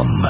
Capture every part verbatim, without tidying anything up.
com.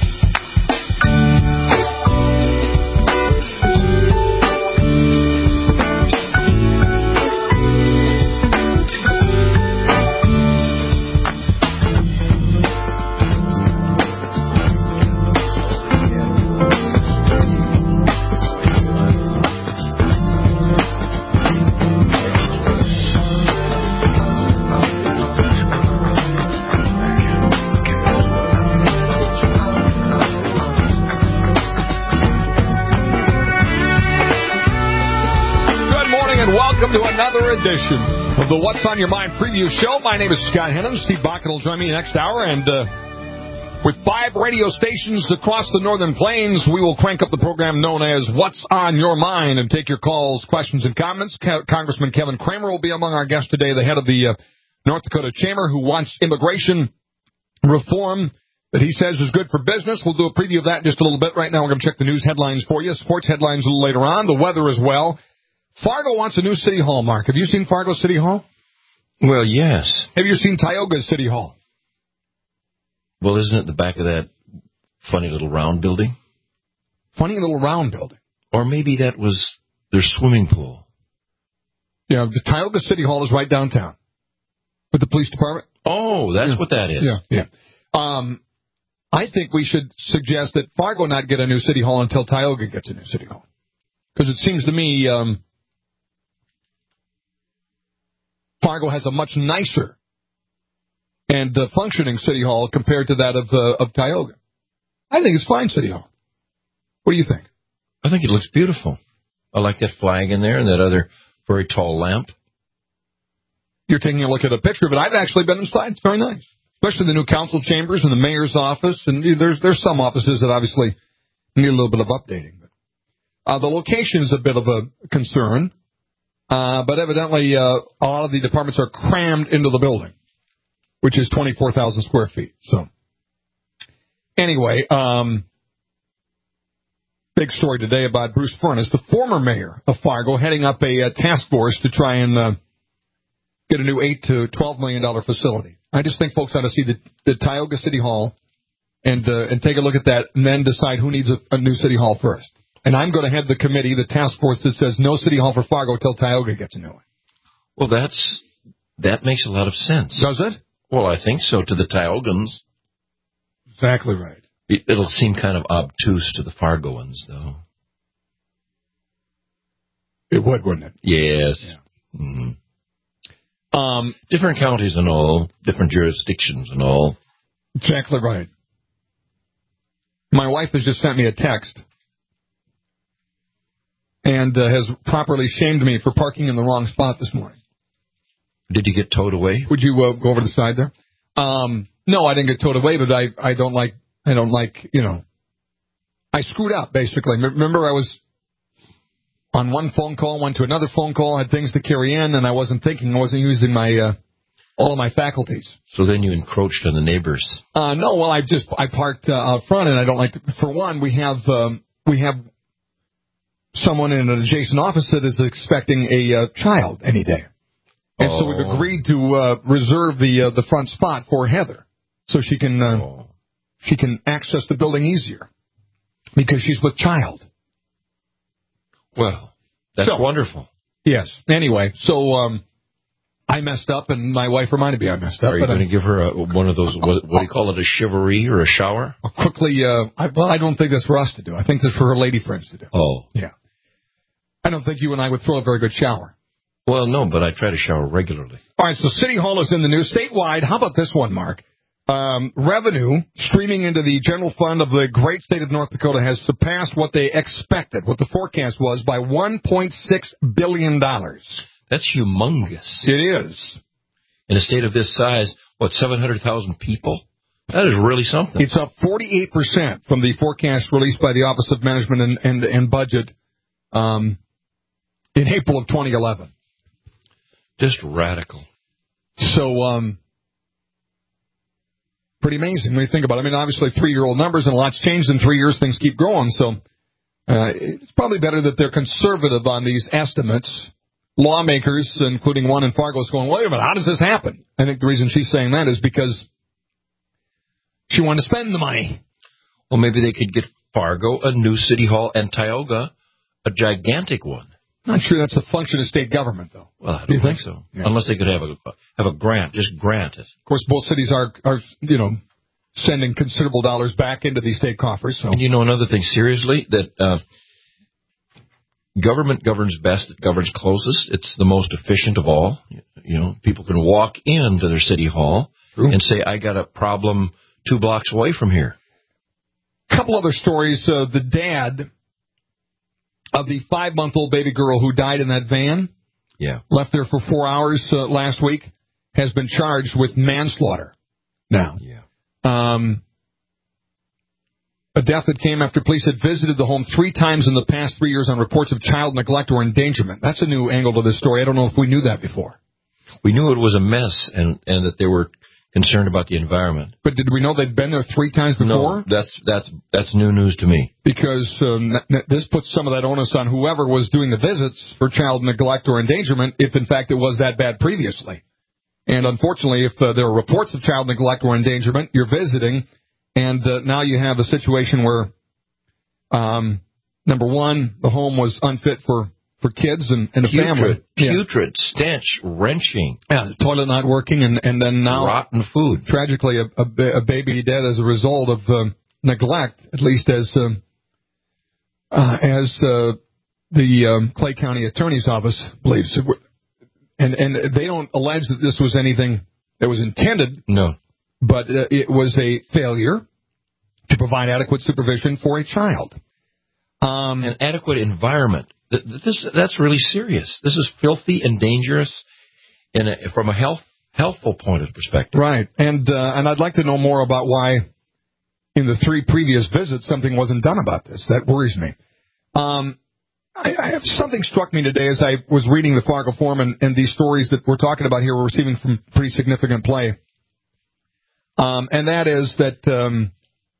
Welcome to another edition of the What's on Your Mind preview show. My name is Scott Hennon. Steve Bakken will join me next hour. And uh, with five radio stations across the Northern Plains, we will crank up the program known as What's on Your Mind and take your calls, questions, and comments. Co- Congressman Kevin Cramer will be among our guests today, the head of the uh, North Dakota Chamber, who wants immigration reform that he says is good for business. We'll do a preview of that in just a little bit. Right now, we're going to check the news headlines for you. Sports headlines a little later on. The weather as well. Fargo wants a new city hall, Mark. Have you seen Fargo City Hall? Well, yes. Have you seen Tioga City Hall? Well, isn't it the back of that funny little round building? Funny little round building. Or maybe that was their swimming pool. Yeah, the Tioga City Hall is right downtown with the police department. Oh, that's yeah. what that is. Yeah, yeah. Um, I think we should suggest that Fargo not get a new city hall until Tioga gets a new city hall. Because it seems to me... Um, Fargo has a much nicer and uh, functioning city hall compared to that of uh, of Tioga. I think it's fine city hall. What do you think? I think it looks beautiful. I like that flag in there and that other very tall lamp. You're taking a look at a picture of it. I've actually been inside. It's very nice, especially the new council chambers and the mayor's office. And there's there's some offices that obviously need a little bit of updating. But uh, the location is a bit of a concern. Uh, but evidently, uh, a lot of the departments are crammed into the building, which is twenty-four thousand square feet. So, anyway, um, big story today about Bruce Furnace, the former mayor of Fargo, heading up a, a task force to try and uh, get a new eight to twelve million dollars facility. I just think folks ought to see the, the Tioga City Hall and uh, and take a look at that, and then decide who needs a, a new city hall first. And I'm going to head the committee, the task force that says no city hall for Fargo until Tioga gets a new one. Well, that's that makes a lot of sense. Does it? Well, I think so to the Tiogans. Exactly right. It, it'll seem kind of obtuse to the Fargoans, though. It would, wouldn't it? Yes. Yeah. Mm-hmm. Um, different counties and all, different jurisdictions and all. Exactly right. My wife has just sent me a text. And uh, has properly shamed me for parking in the wrong spot this morning. Did you get towed away? Would you uh, go over to the side there? Um, no, I didn't get towed away, but I, I don't like, I don't like, you know, I screwed up, basically. Remember, I was on one phone call, went to another phone call, had things to carry in, and I wasn't thinking, I wasn't using my, uh, all of my faculties. So then you encroached on the neighbors. Uh, no, well, I just, I parked uh, out front, and I don't like to, for one, we have, um, we have, someone in an adjacent office that is expecting a uh, child any day. And oh. so we've agreed to uh, reserve the uh, the front spot for Heather so she can uh, oh. she can access the building easier because she's with child. Well, that's so wonderful. Yes. Anyway, so um, I messed up, and my wife reminded me I messed up. Are you going to give her a, one of those, what, what do you call it, a chivalry or a shower? I'll quickly, uh, I, well, I don't think that's for us to do. I think that's for her lady friends to do. Oh. Yeah. I don't think you and I would throw a very good shower. Well, no, but I try to shower regularly. All right, so City Hall is in the news. Statewide, how about this one, Mark? Um, revenue streaming into the general fund of the great state of North Dakota has surpassed what they expected, what the forecast was, by one point six billion dollars. That's humongous. It is. In a state of this size, what, seven hundred thousand people? That is really something. It's up forty-eight percent from the forecast released by the Office of Management and, and, and Budget um, in April of twenty eleven. Just radical. So, um, pretty amazing when you think about it. I mean, obviously three-year-old numbers, and a lot's changed in three years. Things keep growing. So uh, it's probably better that they're conservative on these estimates. Lawmakers, including one in Fargo, is going, wait a minute, how does this happen? I think the reason she's saying that is because She wanted to spend the money. Well, maybe they could get Fargo a new city hall and Tioga a gigantic one. Not sure that's a function of state government, though. Well, I don't Do you think, think so. Yeah. Unless they could have a have a grant, just grant it. Of course, both cities are, are you know, sending considerable dollars back into these state coffers. So. And you know another thing, seriously, that uh, government governs best, it governs closest. It's the most efficient of all. You know, people can walk into their city hall True. and say, I got a problem two blocks away from here. A couple other stories. Uh, the dad of the five-month-old baby girl who died in that van, yeah, left there for four hours uh, last week, has been charged with manslaughter now. Yeah. Um, a death that came after police had visited the home three times in the past three years on reports of child neglect or endangerment. That's a new angle to this story. I don't know if we knew that before. We knew it was a mess and, and that they were concerned about the environment. But did we know they'd been there three times before? No, that's that's that's new news to me. Because um, this puts some of that onus on whoever was doing the visits for child neglect or endangerment, if in fact it was that bad previously. And unfortunately, if uh, there are reports of child neglect or endangerment, you're visiting, and uh, now you have a situation where, um, number one, the home was unfit for, for kids and, and a putrid, family. Putrid, yeah. stench, wrenching. Yeah, the toilet not working, and, and then now... rotten food. Tragically, a, a, a baby dead as a result of um, neglect, at least as um, uh, as uh, the um, Clay County Attorney's Office believes. And and they don't allege that this was anything that was intended. No. But uh, it was a failure to provide adequate supervision for a child. Um, An adequate environment. This That's really serious. This is filthy and dangerous in a, from a health healthful point of perspective. Right. And, uh, and I'd like to know more about why in the three previous visits something wasn't done about this. That worries me. Um I, I have something struck me today as I was reading the Fargo Forum, and, and these stories that we're talking about here were receiving from pretty significant play. Um, and that is that um,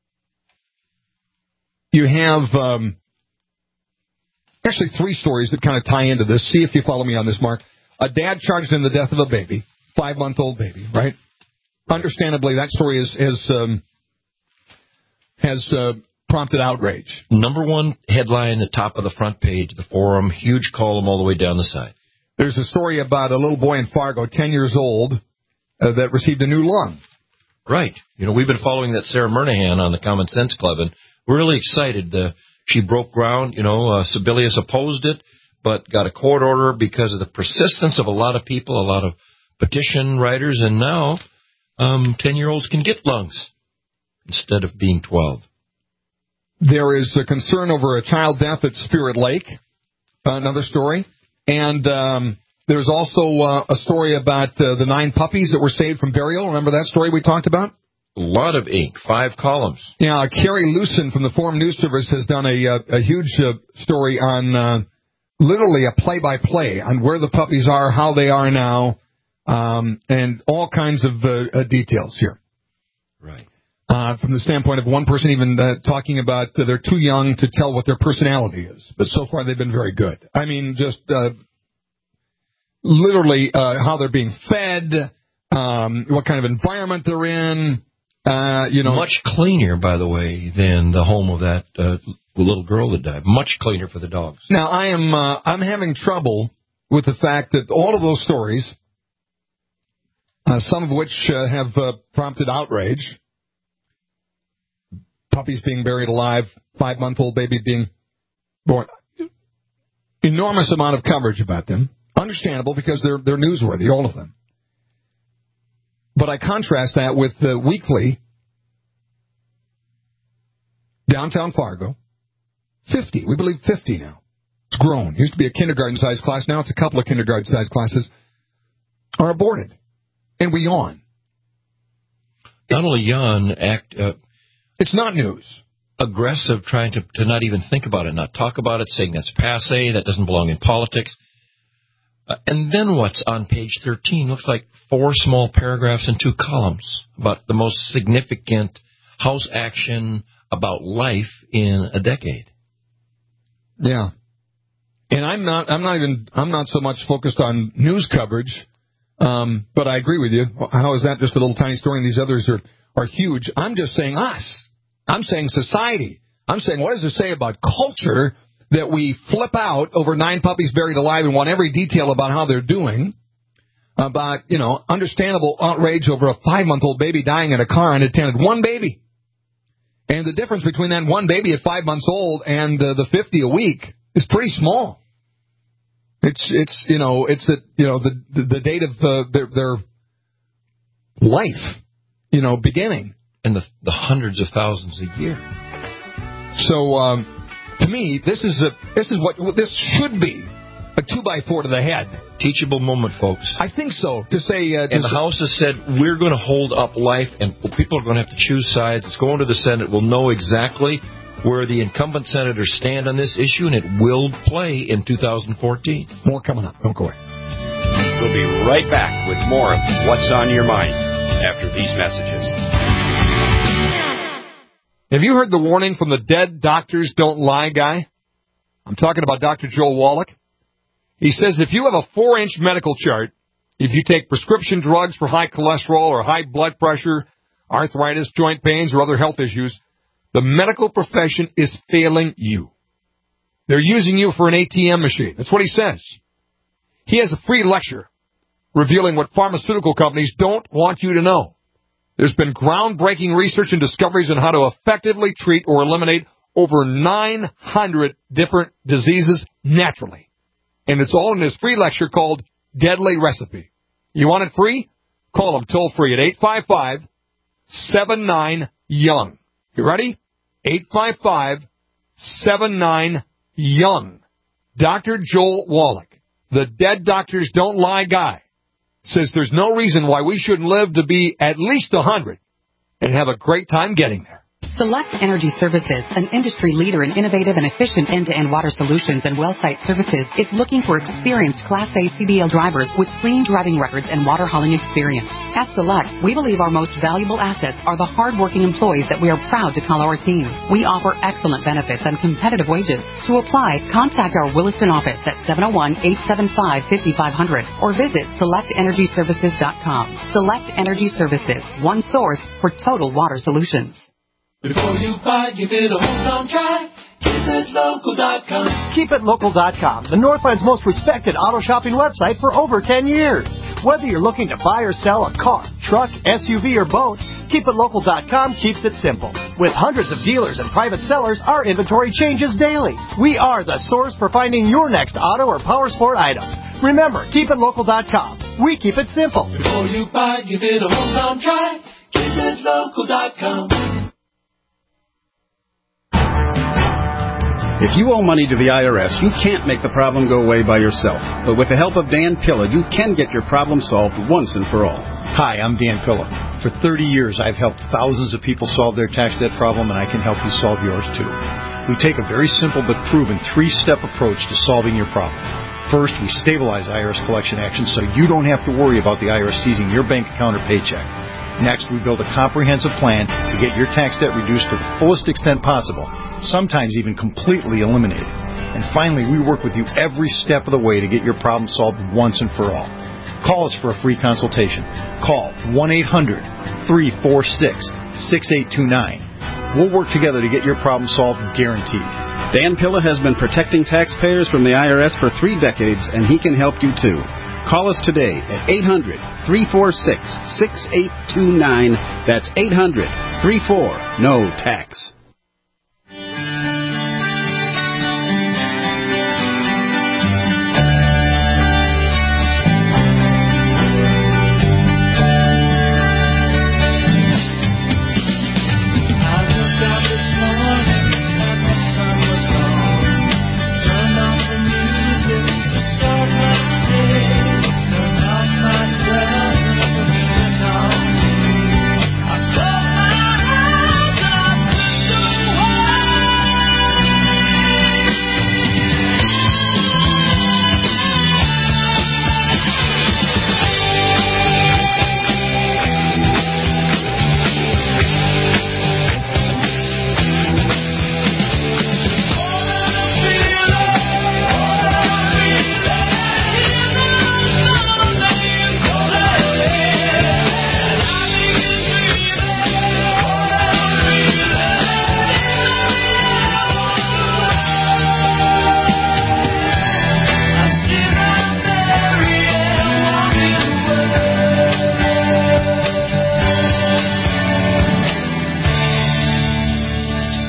you have um, actually three stories that kind of tie into this. See if you follow me on this, Mark. A dad charged in the death of a baby, five-month-old baby, right? Understandably, that story is, is um, has uh, prompted outrage. Number one headline at the top of the front page, the Forum, huge column all the way down the side. There's a story about a little boy in Fargo, ten years old, uh, that received a new lung. Right. You know, we've been following that Sarah Murnahan on the Common Sense Club, and we're really excited. The, she broke ground. You know, uh, Sebelius opposed it, but got a court order because of the persistence of a lot of people, a lot of petition writers, and now um, ten-year-olds can get lungs instead of being twelve. There is a concern over a child death at Spirit Lake, another story. And um, there's also uh, a story about uh, the nine puppies that were saved from burial. Remember that story we talked about? A lot of ink, five columns. Yeah, Carrie Lewson from the Forum News Service has done a, a, a huge uh, story on uh, literally a play-by-play on where the puppies are, how they are now, um, and all kinds of uh, uh, details here. Right. Uh, from the standpoint of one person even uh, talking about uh, they're too young to tell what their personality is. But so far they've been very good. I mean, just uh, literally uh, how they're being fed, um, what kind of environment they're in. Uh, you know, Much cleaner, by the way, than the home of that uh, little girl that died. Much cleaner for the dogs. Now, I am uh, I'm having trouble with the fact that all of those stories, uh, some of which uh, have uh, prompted outrage, puppies being buried alive, five-month-old baby being born. Enormous amount of coverage about them. Understandable because they're they're newsworthy, all of them. But I contrast that with the weekly downtown Fargo, fifty. We believe fifty now. It's grown. It used to be a kindergarten-sized class. Now it's a couple of kindergarten-sized classes are aborted. And we yawn. Not only yawn, act... Uh, It's not news. Aggressive, trying to, to not even think about it, not talk about it, saying that's passé, that doesn't belong in politics. Uh, and then what's on page thirteen? Looks like four small paragraphs and two columns about the most significant House action about life in a decade. Yeah. And I'm not, I'm not even, I'm not so much focused on news coverage, um, but I agree with you. How is that just a little tiny story and these others are, are huge. I'm just saying us. I'm saying society. I'm saying, what does it say about culture that we flip out over nine puppies buried alive and want every detail about how they're doing? About, you know, understandable outrage over a five-month-old baby dying in a car unattended. One baby. And the difference between that one baby at five months old and uh, the fifty a week is pretty small. It's, it's you know, it's, a, you know, the, the, the date of uh, their, their life, you know, beginning. And the, the hundreds of thousands a year. So, um, to me, this is a, this is what, this should be a two by four to the head. Teachable moment, folks. I think so. To say, uh, to and the say, House has said, we're going to hold up life, and people are going to have to choose sides. It's going to the Senate. We'll know exactly where the incumbent senators stand on this issue, and it will play in two thousand fourteen. More coming up. Don't go away. We'll be right back with more of What's on Your Mind after these messages. Have you heard the warning from the Dead Doctors Don't Lie guy? I'm talking about Doctor Joel Wallach. He says if you have a four-inch medical chart, if you take prescription drugs for high cholesterol or high blood pressure, arthritis, joint pains, or other health issues, the medical profession is failing you. They're using you for an A T M machine. That's what he says. He has a free lecture revealing what pharmaceutical companies don't want you to know. There's been groundbreaking research and discoveries on how to effectively treat or eliminate over nine hundred different diseases naturally. And it's all in this free lecture called Deadly Recipe. You want it free? Call them toll free at eight five five, seven nine, young. You ready? eight five five, seven nine, young. Doctor Joel Wallach, the Dead Doctors Don't Lie guy, says there's no reason why we shouldn't live to be at least one hundred and have a great time getting there. Select Energy Services, an industry leader in innovative and efficient end-to-end water solutions and well site services, is looking for experienced Class A C D L drivers with clean driving records and water hauling experience. At Select, we believe our most valuable assets are the hard-working employees that we are proud to call our team. We offer excellent benefits and competitive wages. To apply, contact our Williston office at seven oh one, eight seven five, five five zero zero or visit select energy services dot com. Select Energy Services, one source for total water solutions. Before you buy, give it a hometown try. Keep it local dot com. keep it local dot com, the Northland's most respected auto shopping website for over ten years. Whether you're looking to buy or sell a car, truck, S U V, or boat, keep it local dot com keeps it simple. With hundreds of dealers and private sellers, our inventory changes daily. We are the source for finding your next auto or power sport item. Remember, keep it local dot com. We keep it simple. Before you buy, give it a hometown try. keep it local dot com. If you owe money to the I R S, you can't make the problem go away by yourself. But with the help of Dan Pilla, you can get your problem solved once and for all. Hi, I'm Dan Pilla. For thirty years, I've helped thousands of people solve their tax debt problem, and I can help you solve yours too. We take a very simple but proven three-step approach to solving your problem. First, we stabilize I R S collection actions so you don't have to worry about the I R S seizing your bank account or paycheck. Next, we build a comprehensive plan to get your tax debt reduced to the fullest extent possible, sometimes even completely eliminated. And finally, we work with you every step of the way to get your problem solved once and for all. Call us for a free consultation. Call one eight hundred, three four six, six eight two nine. We'll work together to get your problem solved, guaranteed. Dan Pilla has been protecting taxpayers from the I R S for three decades, and he can help you too. Call us today at eight hundred, three four six, six eight two nine. That's eight hundred, three four, N O tax.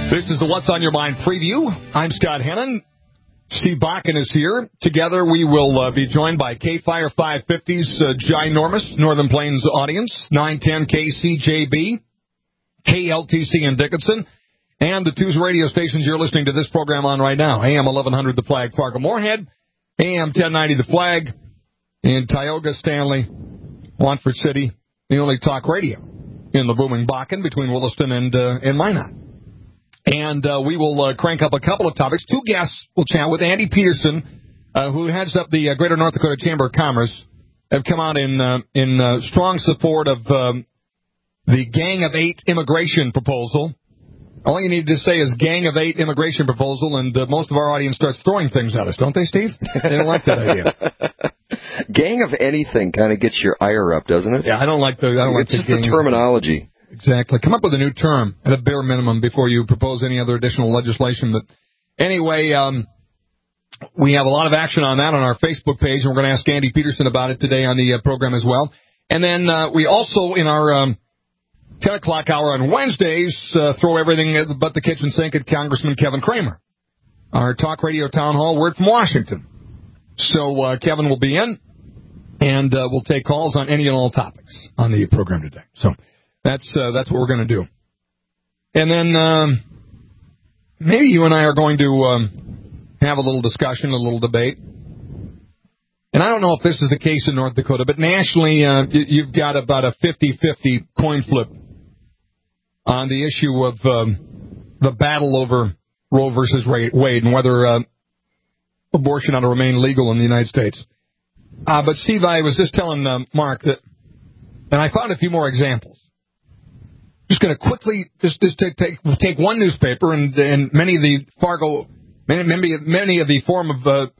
This is the What's on Your Mind preview. I'm Scott Hennon. Steve Bakken is here. Together we will uh, be joined by K-Fire five fifty's uh, ginormous Northern Plains audience, nine ten K C J B, K L T C in Dickinson, and the two radio stations you're listening to this program on right now, A M eleven hundred The Flag, Fargo-Moorhead, A M ten ninety The Flag, in Tioga, Stanley, Montfort City, the only talk radio in the booming Bakken between Williston and, uh, and Minot. And uh, we will uh, crank up a couple of topics. Two guests we'll chat with. Andy Peterson, uh, who heads up the uh, Greater North Dakota Chamber of Commerce, have come out in uh, in uh, strong support of um, the Gang of Eight immigration proposal. All you need to say is Gang of Eight immigration proposal, and uh, most of our audience starts throwing things at us, don't they, Steve? They don't like that idea. Gang of anything kind of gets your ire up, doesn't it? Yeah, I don't like the. I don't like it's the just the terminology. Exactly. Come up with a new term at a bare minimum before you propose any other additional legislation. But anyway, um, we have a lot of action on that on our Facebook page, and we're going to ask Andy Peterson about it today on the uh, program as well. And then uh, we also, in our um, ten o'clock hour on Wednesdays, uh, throw everything but the kitchen sink at Congressman Kevin Cramer, our talk radio town hall word from Washington. So uh, Kevin will be in, and uh, we'll take calls on any and all topics on the program today. So that's uh, that's what we're going to do. And then um, maybe you and I are going to um, have a little discussion, a little debate. And I don't know if this is the case in North Dakota, but nationally uh, you've got about a fifty-fifty coin flip on the issue of um, the battle over Roe versus Wade and whether uh, abortion ought to remain legal in the United States. Uh, but, Steve, I was just telling uh, Mark that, and I found a few more examples. Just going to quickly just, just take, take take one newspaper and, and many of the Fargo, many many, many of the form of, uh,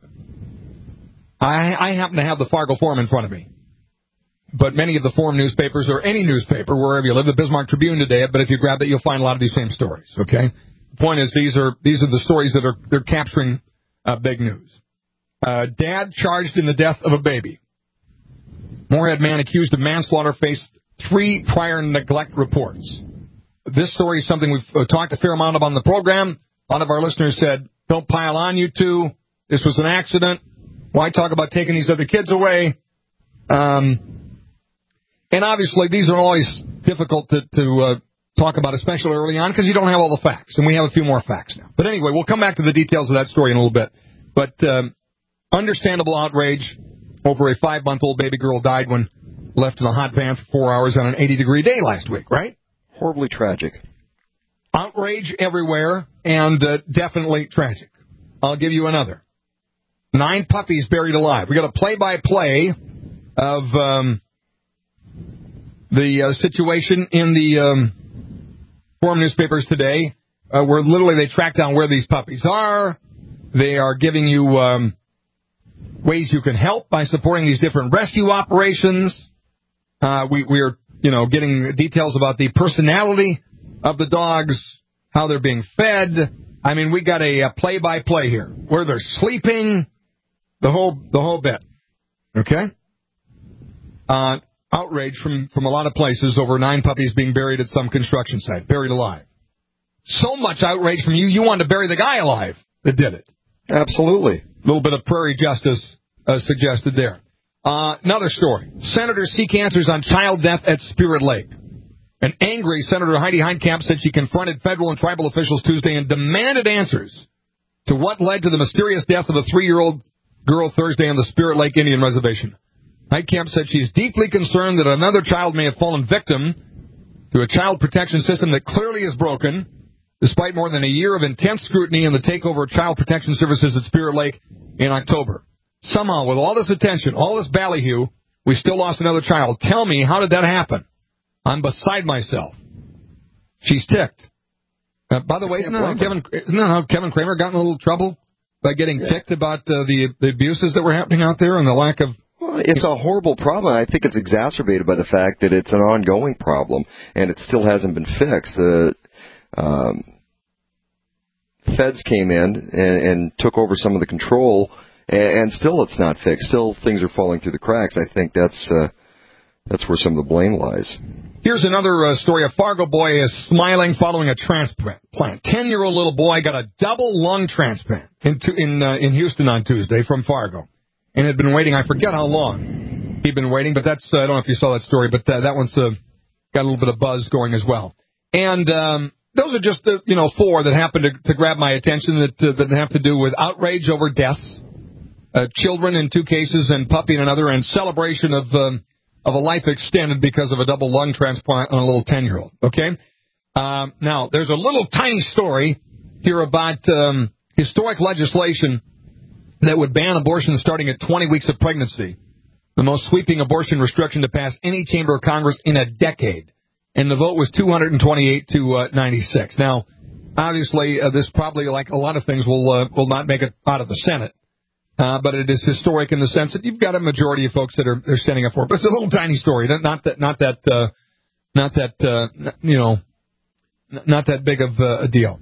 I, I happen to have the Fargo Forum in front of me, but many of the Forum newspapers or any newspaper wherever you live, the Bismarck Tribune today, but if you grab it, you'll find a lot of these same stories. Okay, the point is these are these are the stories that are they're capturing uh, big news. Uh, dad charged in the death of a baby. Moorhead man accused of manslaughter faced three prior neglect reports. This story is something we've uh, talked a fair amount about on the program. A lot of our listeners said, don't pile on, you two. This was an accident. Why talk about taking these other kids away? Um, and obviously, these are always difficult to, to uh, talk about, especially early on, because you don't have all the facts. And we have a few more facts now. But anyway, we'll come back to the details of that story in a little bit. But um, understandable outrage over a five-month-old baby girl died when left in a hot van for four hours on an eighty-degree day last week, right? Horribly tragic. Outrage everywhere and uh, definitely tragic. I'll give you another. Nine puppies buried alive. We got a play-by-play of um, the uh, situation in the um, Forum newspapers today, uh, where literally they track down where these puppies are. They are giving you um, ways you can help by supporting these different rescue operations. Uh, we, we are, you know, getting details about the personality of the dogs, how they're being fed. I mean, we got a, a play-by-play here, where they're sleeping, the whole the whole bit. Okay? Uh, outrage from, from a lot of places over nine puppies being buried at some construction site, buried alive. So much outrage from you, you wanted to bury the guy alive that did it. Absolutely. A little bit of prairie justice uh, suggested there. Uh, another story. Senators seek answers on child death at Spirit Lake. An angry Senator Heidi Heitkamp said she confronted federal and tribal officials Tuesday and demanded answers to what led to the mysterious death of a three-year-old girl Thursday on the Spirit Lake Indian Reservation. Heitkamp said she's deeply concerned that another child may have fallen victim to a child protection system that clearly is broken, despite more than a year of intense scrutiny and the takeover of child protection services at Spirit Lake in October. Somehow, with all this attention, all this ballyhoo, we still lost another child. Tell me, how did that happen? I'm beside myself. She's ticked. Uh, by the way, isn't that, how Kevin, isn't that how Kevin Cramer got in a little trouble by getting yeah. ticked about uh, the, the abuses that were happening out there and the lack of... Well, it's a horrible problem. I think it's exacerbated by the fact that it's an ongoing problem, and it still hasn't been fixed. The um, feds came in and, and took over some of the control, and, and still it's not fixed. Still things are falling through the cracks. I think that's uh, that's where some of the blame lies. Here's another uh, story. A Fargo boy is smiling following a transplant. Ten-year-old little boy got a double lung transplant in in, uh, in Houston on Tuesday from Fargo, and had been waiting. I forget how long he'd been waiting, but that's uh, I don't know if you saw that story, but uh, that one's uh, got a little bit of buzz going as well. And um, those are just the you know four that happened to, to grab my attention that uh, that have to do with outrage over deaths, uh, children in two cases, and puppy in another, and celebration of. Um, of a life extended because of a double lung transplant on a little ten-year-old, okay? Um, now, there's a little tiny story here about um, historic legislation that would ban abortion starting at twenty weeks of pregnancy, the most sweeping abortion restriction to pass any chamber of Congress in a decade. And the vote was two hundred twenty-eight to ninety-six. Now, obviously, uh, this probably, like a lot of things, will uh, will not make it out of the Senate. Uh, but it is historic in the sense that you've got a majority of folks that are they're standing up for it. But it's a little tiny story, not that, not that, uh, not that, uh, you know, not that big of a deal.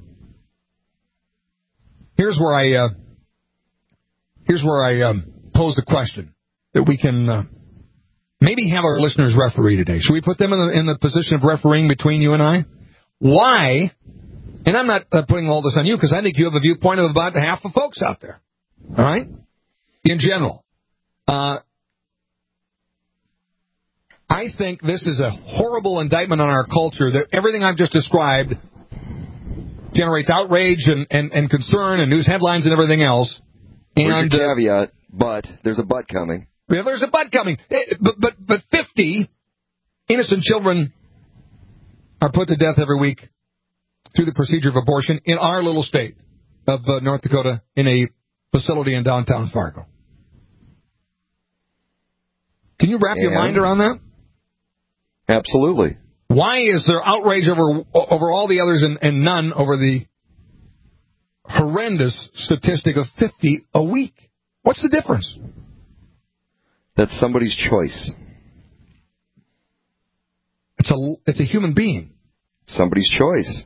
Here's where I, uh, here's where I um, pose a question that we can uh, maybe have our listeners referee today. Should we put them in the, in the position of refereeing between you and I? Why? And I'm not uh, putting all this on you because I think you have a viewpoint of about half the folks out there. All right? In general, uh, I think this is a horrible indictment on our culture that everything I've just described generates outrage and, and, and concern and news headlines and everything else. And there's a caveat, but there's a but coming. Yeah, there's a but coming. But, but, but fifty innocent children are put to death every week through the procedure of abortion in our little state of uh, North Dakota in a facility in downtown Fargo. Can you wrap and your mind around that? Absolutely. Why is there outrage over over all the others and, and none over the horrendous statistic of fifty a week? What's the difference? That's somebody's choice. It's a it's a human being. Somebody's choice.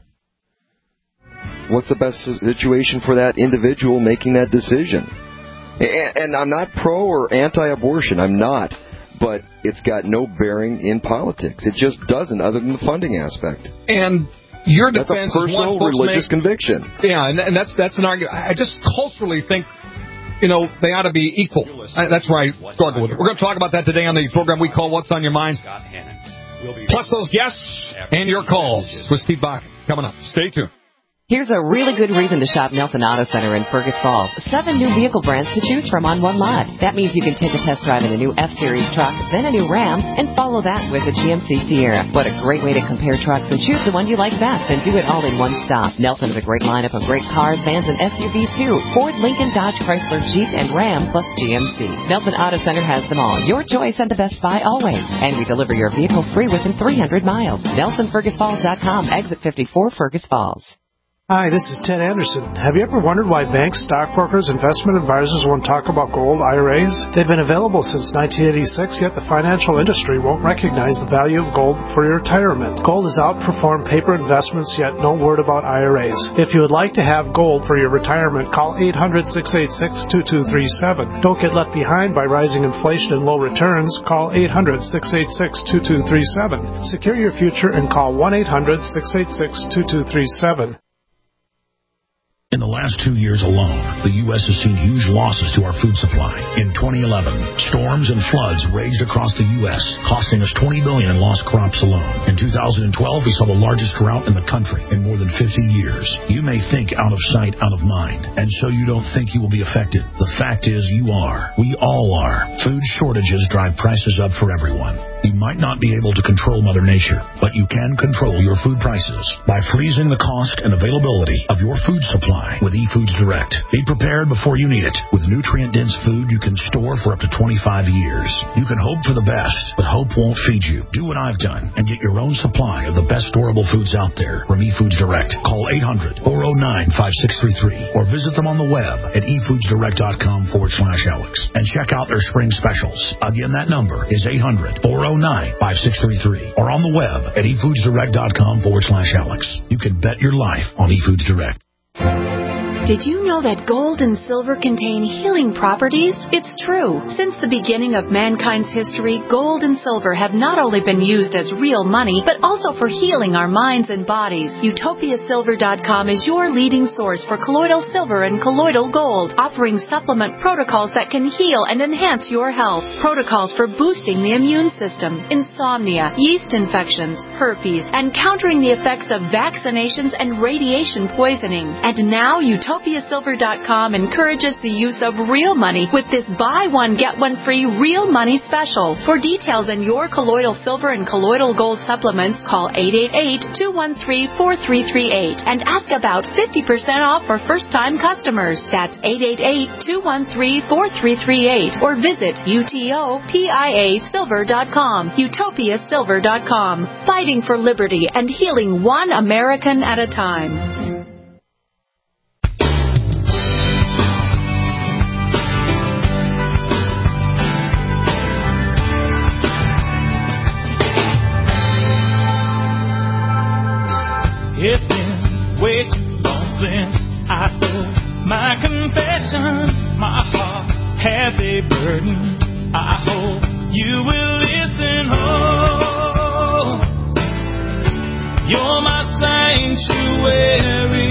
What's the best situation for that individual making that decision? And, and I'm not pro or anti-abortion. I'm not. But it's got no bearing in politics. It just doesn't, other than the funding aspect. And your defense that's a personal is one religious make, conviction. Yeah, and, and that's that's an argument. I just culturally think, you know, they ought to be equal. I, that's where I struggle with it. We're going to talk about that today on the program we call What's on Your Mind. Plus those guests and your calls with Steve Bach coming up. Stay tuned. Here's a really good reason to shop Nelson Auto Center in Fergus Falls. Seven new vehicle brands to choose from on one lot. That means you can take a test drive in a new F-Series truck, then a new Ram, and follow that with a G M C Sierra. What a great way to compare trucks and choose the one you like best and do it all in one stop. Nelson has a great lineup of great cars, vans, and S U Vs too. Ford, Lincoln, Dodge, Chrysler, Jeep, and Ram, plus G M C. Nelson Auto Center has them all. Your choice and the best buy always. And we deliver your vehicle free within three hundred miles. Nelson Fergus Falls dot com, exit fifty-four, Fergus Falls. Hi, this is Ted Anderson. Have you ever wondered why banks, stockbrokers, investment advisors won't talk about gold I R As? They've been available since nineteen eighty-six, yet the financial industry won't recognize the value of gold for your retirement. Gold has outperformed paper investments, yet no word about I R As. If you would like to have gold for your retirement, call eight hundred, six eight six, two two three seven. Don't get left behind by rising inflation and low returns. Call eight hundred, six eight six, two two three seven. Secure your future and call one eight hundred, six eight six, two two three seven. In the last two years alone, the U S has seen huge losses to our food supply. In twenty eleven, storms and floods raged across the U S, costing us twenty billion dollars in lost crops alone. In two thousand twelve, we saw the largest drought in the country in more than fifty years. You may think out of sight, out of mind, and so you don't think you will be affected. The fact is you are. We all are. Food shortages drive prices up for everyone. You might not be able to control Mother Nature, but you can control your food prices by freezing the cost and availability of your food supply with eFoods Direct. Be prepared before you need it. With nutrient-dense food you can store for up to twenty-five years. You can hope for the best, but hope won't feed you. Do what I've done and get your own supply of the best storable foods out there from eFoods Direct. Call eight hundred, four oh nine, five six three three or visit them on the web at efoodsdirect.com forward slash Alex and check out their spring specials. Again, that number is eight hundred, four oh nine, five six three three or on the web at efoodsdirect.com forward slash Alex. You can bet your life on eFoods Direct. Did you know that gold and silver contain healing properties? It's true. Since the beginning of mankind's history, gold and silver have not only been used as real money, but also for healing our minds and bodies. Utopia Silver dot com is your leading source for colloidal silver and colloidal gold, offering supplement protocols that can heal and enhance your health. Protocols for boosting the immune system, insomnia, yeast infections, herpes, and countering the effects of vaccinations and radiation poisoning. And now Utopia Silver dot com encourages the use of real money with this buy one, get one free real money special. For details on your colloidal silver and colloidal gold supplements, call eight eight eight, two one three, four three three eight and ask about fifty percent off for first-time customers. That's eight eight eight, two one three, four three three eight or visit utopia silver dot com. Utopia Silver dot com. Fighting for liberty and healing one American at a time. It's been way too long since I spoke my confession. My heart has a burden. I hope you will listen. Oh, you're my sanctuary.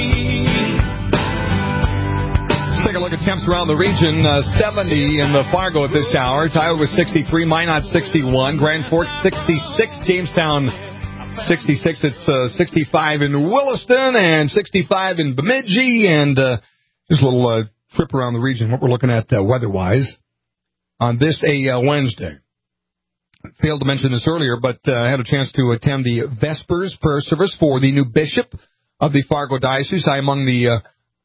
Let's take a look at temps around the region. Uh, seventy in the Fargo at this hour. Tyler was sixty-three. Minot sixty-one. Grand Forks sixty-six. Jamestown sixty-six. It's uh, sixty-five in Williston and sixty-five in Bemidji. And uh, just a little uh, trip around the region, what we're looking at uh, weather-wise on this a uh, Wednesday. Failed to mention this earlier, but uh, I had a chance to attend the Vespers prayer service for the new bishop of the Fargo Diocese. I am among the uh,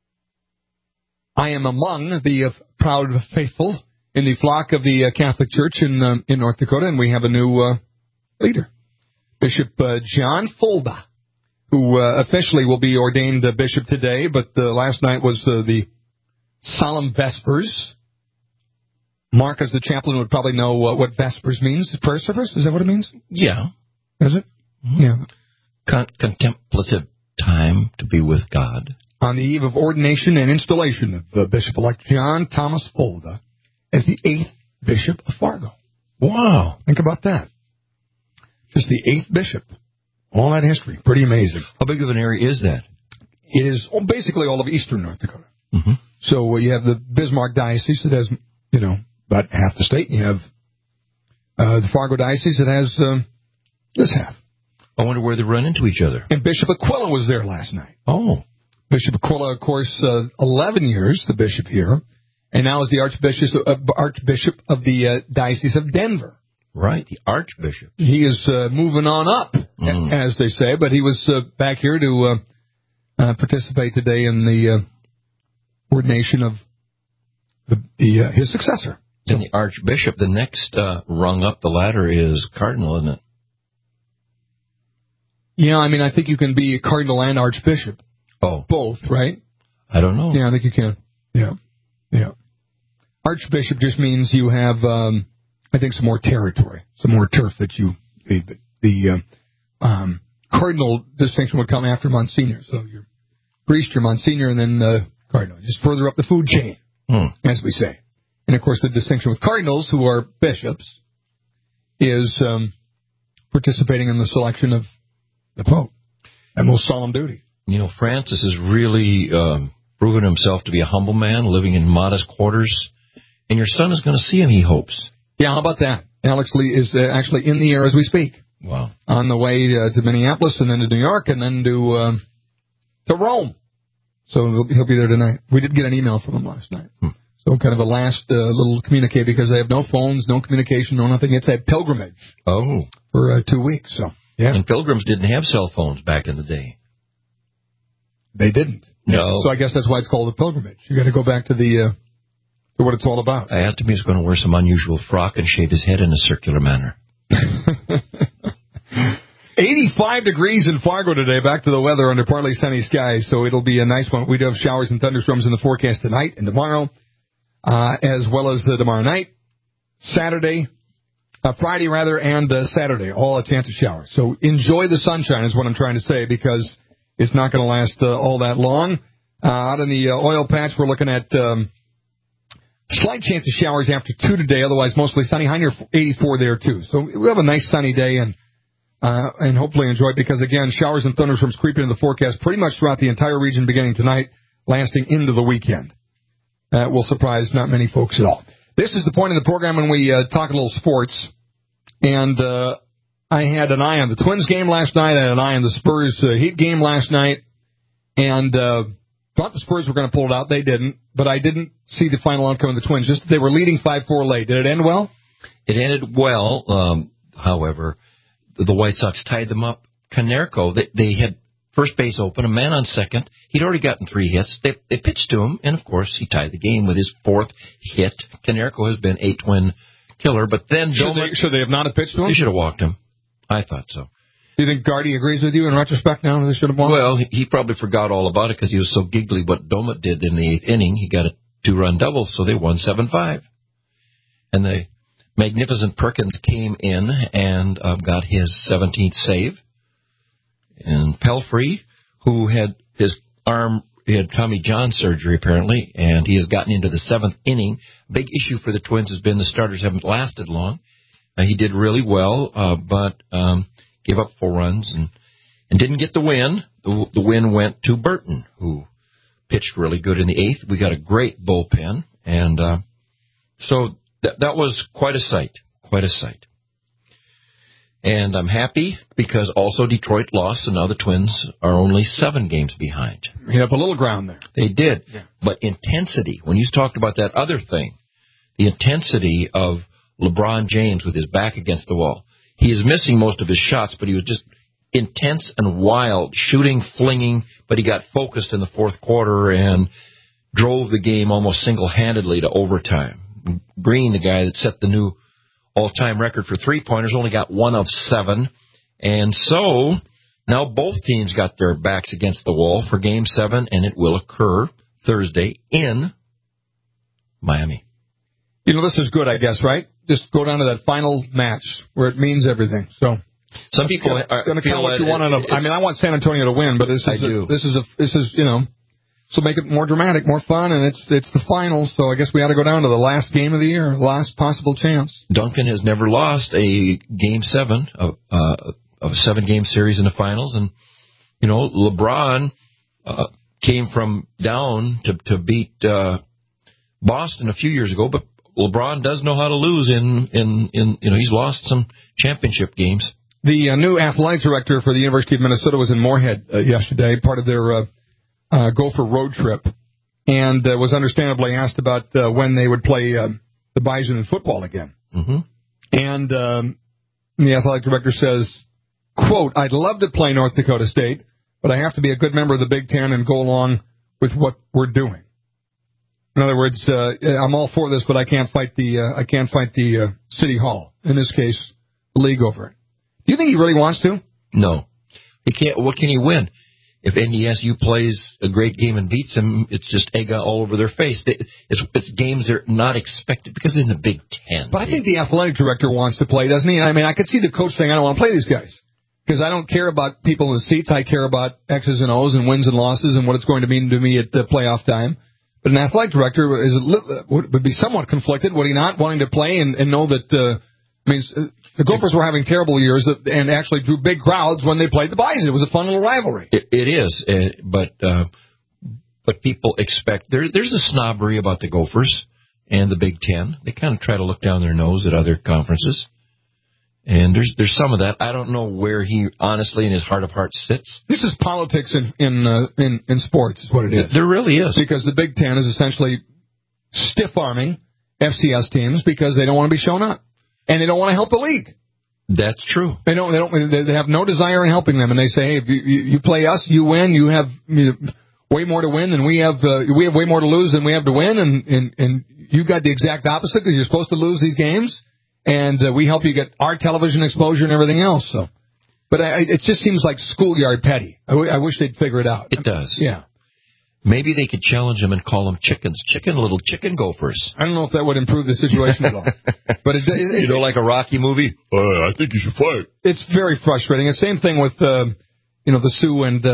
I am among the uh, proud faithful in the flock of the uh, Catholic Church in uh, in North Dakota, and we have a new uh, leader. Bishop uh, John Fulda, who uh, officially will be ordained uh, bishop today, but uh, last night was uh, the solemn Vespers. Mark, as the chaplain, would probably know uh, what Vespers means. Prayer service? Is that what it means? Yeah. Is it? Mm-hmm. Yeah. Con- contemplative time to be with God. On the eve of ordination and installation of uh, Bishop-elect John Thomas Fulda as the eighth bishop of Fargo. Wow. Think about that. Just the eighth bishop. All that history. Pretty amazing. How big of an area is that? It is basically all of eastern North Dakota. Mm-hmm. So uh, you have the Bismarck Diocese that has, you know, about half the state. You have uh, the Fargo Diocese that has um, this half. I wonder where they run into each other. And Bishop Aquila was there last night. Oh. Bishop Aquila, of course, uh, eleven years, the bishop here, and now is the Archbishop, uh, Archbishop of the uh, Diocese of Denver. Right, the Archbishop. He is uh, moving on up, mm. as they say, but he was uh, back here to uh, uh, participate today in the uh, ordination of the, the uh, his successor. And the Archbishop, the next uh, rung up the ladder is Cardinal, isn't it? Yeah, I mean, I think you can be a Cardinal and Archbishop. Oh. Both, right? I don't know. Yeah, I think you can. Yeah, yeah. Archbishop just means you have... Um, I think some more territory, some more turf that you, the, the uh, um, cardinal distinction would come after Monsignor. So you're priest, you're Monsignor, and then uh, cardinal. Just further up the food chain, hmm. as we say. And, of course, the distinction with cardinals, who are bishops, is um, participating in the selection of the Pope. That most solemn duty. You know, Francis has really um, proven himself to be a humble man, living in modest quarters. And your son is going to see him, he hopes. Yeah, how about that? Alex Lee is uh, actually in the air as we speak. Wow. On the way uh, to Minneapolis and then to New York and then to um, to Rome. So he'll be, he'll be there tonight. We did get an email from him last night. Hmm. So kind of a last uh, little communique because they have no phones, no communication, no nothing. It's a pilgrimage. Oh. For uh, two weeks. So yeah. And pilgrims didn't have cell phones back in the day. They didn't. No. So I guess that's why it's called a pilgrimage. You got to go back to the... Uh, to what it's all about. I asked him he's going to wear some unusual frock and shave his head in a circular manner. eighty-five degrees in Fargo today. Back to the weather under partly sunny skies, so it'll be a nice one. We do have showers and thunderstorms in the forecast tonight and tomorrow, uh, as well as uh, tomorrow night, Saturday, uh, Friday rather, and uh, Saturday. All a chance of showers. So enjoy the sunshine is what I'm trying to say because it's not going to last uh, all that long. Uh, out in the uh, oil patch, we're looking at um, slight chance of showers after two today, otherwise mostly sunny. High near eighty-four there, too. So we have a nice sunny day and uh, and hopefully enjoy it because, again, showers and thunderstorms creeping into the forecast pretty much throughout the entire region beginning tonight, lasting into the weekend. That will surprise not many folks at all. This is the point of the program when we uh, talk a little sports. And uh, I had an eye on the Twins game last night. I had an eye on the Spurs uh, Heat game last night. And uh, thought the Spurs were going to pull it out. They didn't. But I didn't see the final outcome of the Twins. Just that they were leading five four late. Did it end well? It ended well. Um, however, the White Sox tied them up. Konerko, they, they had first base open, a man on second. He'd already gotten three hits. They, they pitched to him, and, of course, he tied the game with his fourth hit. Konerko has been a Twin killer. But then should, Doma, they, should they have not have pitched to him? They should have walked him. I thought so. Do you think Gardy agrees with you in retrospect now that they should have walked? Well, he, he probably forgot all about it because he was so giggly what Doma did in the eighth inning. He got a two-run double, so they won seven five. And the magnificent Perkins came in and uh, got his seventeenth save. And Pelfrey, who had his arm, he had Tommy John surgery apparently, and he has gotten into the seventh inning. Big issue for the Twins has been the starters haven't lasted long. Uh, he did really well, uh, but um, gave up four runs and, and didn't get the win. The, the win went to Burton, who pitched really good in the eighth. We got a great bullpen, and uh, so th- that was quite a sight, quite a sight. And I'm happy because also Detroit lost, and now the Twins are only seven games behind. Hit up a little ground there. They did. Yeah. But intensity, when you talked about that other thing, the intensity of LeBron James with his back against the wall. He is missing most of his shots, but he was just intense and wild, shooting, flinging, but he got focused in the fourth quarter and drove the game almost single-handedly to overtime. Green, the guy that set the new all-time record for three-pointers, only got one of seven. And so now both teams got their backs against the wall for Game seven, and it will occur Thursday in Miami. You know, this is good, I guess, right? Just go down to that final match where it means everything. So some people it's are going to count what you it, want. Out of, I mean, I want San Antonio to win, but this is I a, do. this is a this is you know. So make it more dramatic, more fun, and it's it's the finals. So I guess we ought to go down to the last game of the year, last possible chance. Duncan has never lost a game seven of uh, of a seven game series in the finals, and you know LeBron uh, came from down to to beat uh, Boston a few years ago, but LeBron does know how to lose in in in you know he's lost some championship games. The uh, new athletic director for the University of Minnesota was in Moorhead uh, yesterday, part of their Uh, Uh, Gopher road trip, and uh, was understandably asked about uh, when they would play uh, the Bison in football again. Mm-hmm. And um, the athletic director says, quote, "I'd love to play North Dakota State, but I have to be a good member of the Big Ten and go along with what we're doing." In other words, uh, I'm all for this, but I can't fight the uh, I can't fight the uh, city hall, in this case, the league over it. Do you think he really wants to? No, he can't. What can he win? If N D S U plays a great game and beats them, it's just egg all over their face. They, it's, it's games they're not expected because they're in the Big Ten. But I think the athletic director wants to play, doesn't he? I mean, I could see the coach saying, I don't want to play these guys because I don't care about people in the seats. I care about X's and O's and wins and losses and what it's going to mean to me at the playoff time. But an athletic director is would be somewhat conflicted. Would he not wanting to play and, and know that, uh, I mean, the Gophers were having terrible years and actually drew big crowds when they played the Bison. It was a fun little rivalry. It, it is, uh, but uh, but people expect there. There's a snobbery about the Gophers and the Big Ten. They kind of try to look down their nose at other conferences, and there's there's some of that. I don't know where he honestly, in his heart of hearts, sits. This is politics in in uh, in, in sports, is what it is. There really is, because the Big Ten is essentially stiff arming F C S teams because they don't want to be shown up. And they don't want to help the league. That's true. They don't. They don't. They have no desire in helping them. And they say, "Hey, if you, you play us, you win. You have you know, way more to win than we have. Uh, we have way more to lose than we have to win. And and, and you got the exact opposite because you're supposed to lose these games. And uh, we help you get our television exposure and everything else. So, but I, it just seems like schoolyard petty. I, w- I wish they'd figure it out. It does. Yeah. Maybe they could challenge them and call them chickens. Chicken, little chicken Gophers. I don't know if that would improve the situation at all. But it, it, you know, like a Rocky movie? Uh, I think you should fight. It's very frustrating. The same thing with, uh, you know, the Sioux and uh,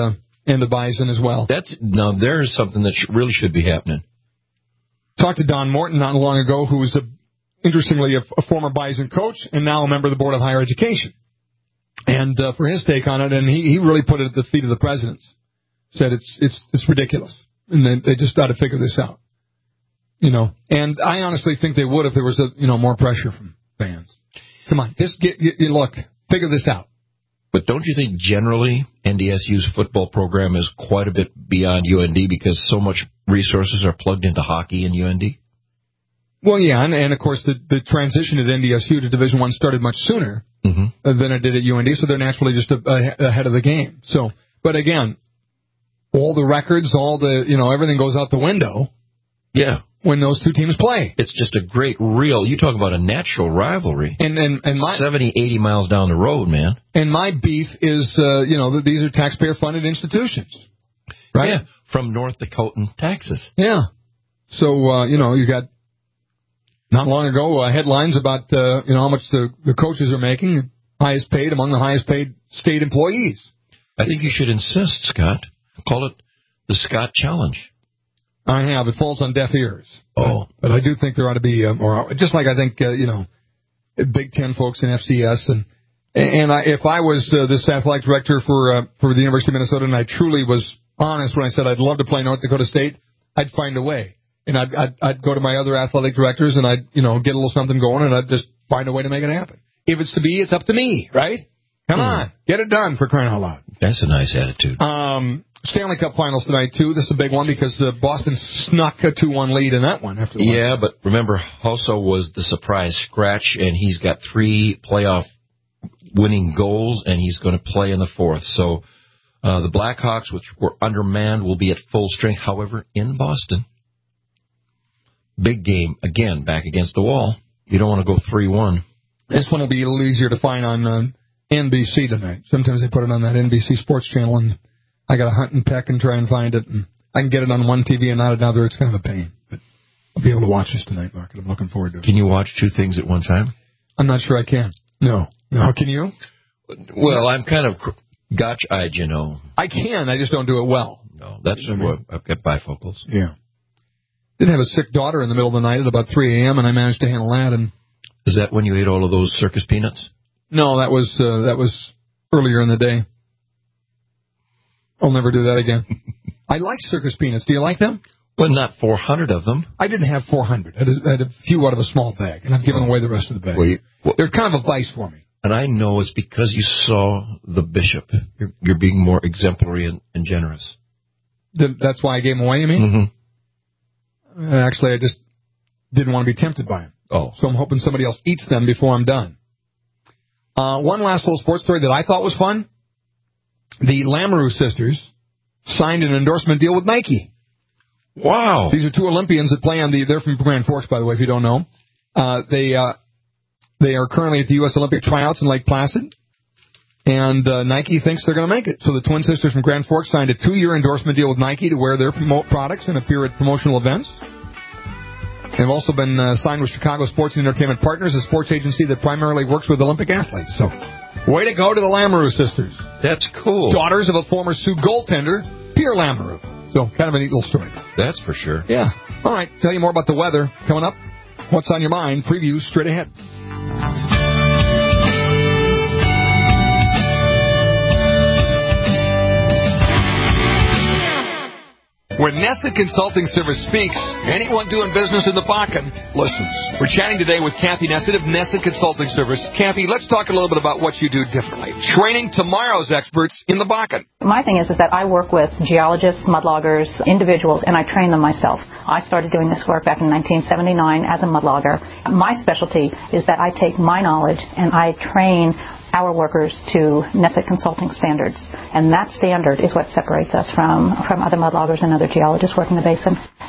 and the Bison as well. That's now there's something that sh- really should be happening. Talked to Don Morton not long ago, who was, a, interestingly, a, a former Bison coach and now a member of the Board of Higher Education. And uh, for his take on it, and he, he really put it at the feet of the presidents. Said it's it's it's ridiculous, and they, they just got to figure this out. You know, and I honestly think they would if there was a you know more pressure from fans. Come on, just get, get look, figure this out. But don't you think generally N D S U's football program is quite a bit beyond U N D because so much resources are plugged into hockey in U N D? Well, yeah, and, and of course the, the transition at N D S U to Division One started much sooner mm-hmm. than it did at U N D, so they're naturally just a, a, ahead of the game. So, but again, all the records, all the you know everything goes out the window. Yeah. When those two teams play. It's just a great, real, you talk about a natural rivalry. And and, and my, seventy, eighty miles down the road, man. And my beef is, uh, you know, that these are taxpayer-funded institutions. Right? Yeah, from North Dakotan taxes. Yeah. So, uh, you know, you got, not long ago, uh, headlines about, uh, you know, how much the, the coaches are making, highest paid among the highest paid state employees. I think you should insist, Scott. Call it the Scott Challenge. I have. It falls on deaf ears. Oh. But I do think there ought to be uh, more, just like I think, uh, you know, Big Ten folks in F C S. And and I, if I was uh, this athletic director for uh, for the University of Minnesota and I truly was honest when I said I'd love to play North Dakota State, I'd find a way. And I'd, I'd, I'd go to my other athletic directors and I'd, you know, get a little something going and I'd just find a way to make it happen. If it's to be, it's up to me, right? Come mm. on. Get it done for crying out loud. That's a nice attitude. Um... Stanley Cup Finals tonight, too. This is a big one because uh, Boston snuck a two one lead in that one. After the yeah, one. But remember, Hosso was the surprise scratch, and he's got three playoff winning goals, and he's going to play in the fourth. So uh, the Blackhawks, which were undermanned, will be at full strength. However, in Boston, big game, again, back against the wall. You don't want to go three one. This one will be a little easier to find on uh, N B C tonight. Sometimes they put it on that N B C Sports channel, and I got to hunt and peck and try and find it. And I can get it on one T V and not another. It's kind of a pain. But I'll be able to watch this tonight, Mark, and I'm looking forward to it. Can you watch two things at one time? I'm not sure I can. No. No, can you? Well, I'm kind of gotch-eyed, you know. I can. I just don't do it well. No, that's what I've got bifocals. Yeah. Did have a sick daughter in the middle of the night at about three a.m., and I managed to handle that. And is that when you ate all of those circus peanuts? No, that was uh, that was earlier in the day. I'll never do that again. I like circus peanuts. Do you like them? Well, not four hundred of them. I didn't have four hundred. I had a few out of a small bag, and I've given oh. away the rest of the bag. Well, you, well, they're kind of a vice for me. And I know it's because you saw the bishop. You're, you're being more exemplary and, and generous. The, that's why I gave them away, you mean? Mm-hmm. Uh, actually, I just didn't want to be tempted by them. Oh. So I'm hoping somebody else eats them before I'm done. Uh, one last little sports story that I thought was fun. The Lamoureux sisters signed an endorsement deal with Nike. Wow. These are two Olympians that play on the, they're from Grand Forks, by the way, if you don't know. Uh, they, uh, they are currently at the U S Olympic tryouts in Lake Placid. And, uh, Nike thinks they're going to make it. So the twin sisters from Grand Forks signed a two-year endorsement deal with Nike to wear their promote products and appear at promotional events. They've also been uh, signed with Chicago Sports and Entertainment Partners, a sports agency that primarily works with Olympic athletes. So, way to go to the Lamoureux sisters. That's cool. Daughters of a former Sioux goaltender, Pierre Lamoureux. So, kind of a neat little story. That's for sure. Yeah. All right, tell you more about the weather coming up. What's on your mind? Preview straight ahead. When Nessa Consulting Service speaks, anyone doing business in the Bakken listens. We're chatting today with Kathy Nessa of Nessa Consulting Service. Kathy, let's talk a little bit about what you do differently. Training tomorrow's experts in the Bakken. My thing is, is that I work with geologists, mudloggers, individuals, and I train them myself. I started doing this work back in nineteen seventy-nine as a mudlogger. My specialty is that I take my knowledge and I train our workers to Nessa Consulting standards. And that standard is what separates us from, from other mudloggers and other geologists working the basin.